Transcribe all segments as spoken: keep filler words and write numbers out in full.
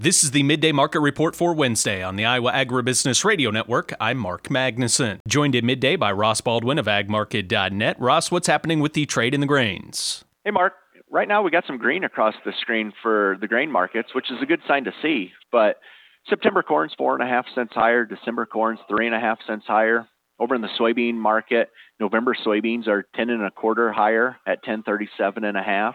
This is the Midday Market Report for Wednesday on the Iowa Agribusiness Radio Network. I'm Mark Magnuson. Joined at midday by Ross Baldwin of ag market dot net. Ross, what's happening with the trade in the grains? Hey, Mark. Right now we got some green across the screen for the grain markets, which is a good sign to see. But September corn's four and a half cents higher. December corn's three and a half cents higher. Over in the soybean market, November soybeans are ten and a quarter higher at ten thirty-seven and a half.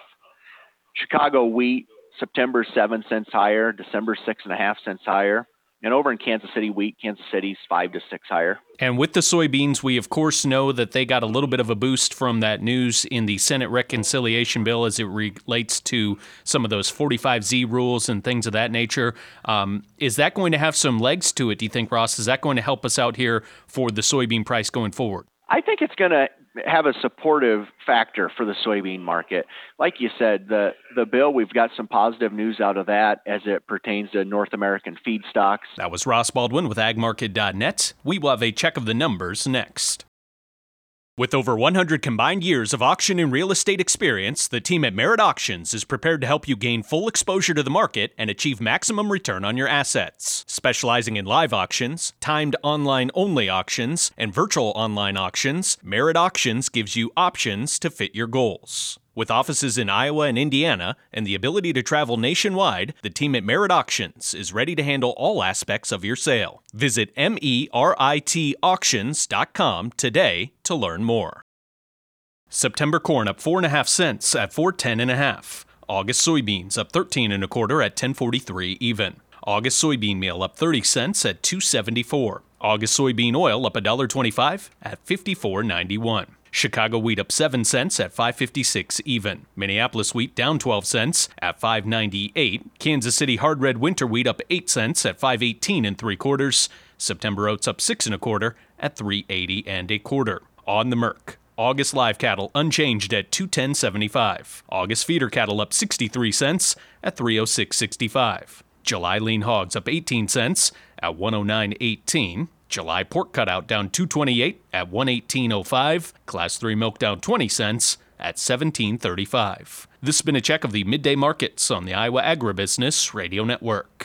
Chicago wheat, September seven cents higher, December six and a half cents higher. And over in Kansas City wheat, Kansas City's five to six higher. And with the soybeans, we of course know that they got a little bit of a boost from that news in the Senate reconciliation bill as it relates to some of those forty-five Z rules and things of that nature. Um, is that going to have some legs to it, do you think, Ross? Is that going to help us out here for the soybean price going forward? I think it's going to have a supportive factor for the soybean market. Like you said, the, the bill, we've got some positive news out of that as it pertains to North American feedstocks. That was Ross Baldwin with ag market dot net. We will have a check of the numbers next. With over one hundred combined years of auction and real estate experience, the team at Merit Auctions is prepared to help you gain full exposure to the market and achieve maximum return on your assets. Specializing in live auctions, timed online-only auctions, and virtual online auctions, Merit Auctions gives you options to fit your goals. With offices in Iowa and Indiana and the ability to travel nationwide, the team at Merit Auctions is ready to handle all aspects of your sale. Visit merit auctions dot com today to learn more. September corn up four and a half cents at four ten and a half. August soybeans up thirteen and a quarter at ten forty-three even. August soybean meal up thirty cents at two seventy-four. August soybean oil up one dollar twenty-five at fifty-four ninety-one. Chicago wheat up seven cents at five fifty-six even. Minneapolis wheat down twelve cents at five ninety-eight. Kansas City hard red winter wheat up eight cents at five eighteen and three quarters. September oats up six and a quarter at three eighty and a quarter. On the Merc, August live cattle unchanged at two ten seventy-five. August feeder cattle up sixty-three cents at three oh six sixty-five. July lean hogs up eighteen cents at one oh nine eighteen. July pork cutout down two twenty-eight at one eighteen oh five. Class three milk down twenty cents at seventeen thirty-five. This has been a check of the midday markets on the Iowa Agribusiness Radio Network.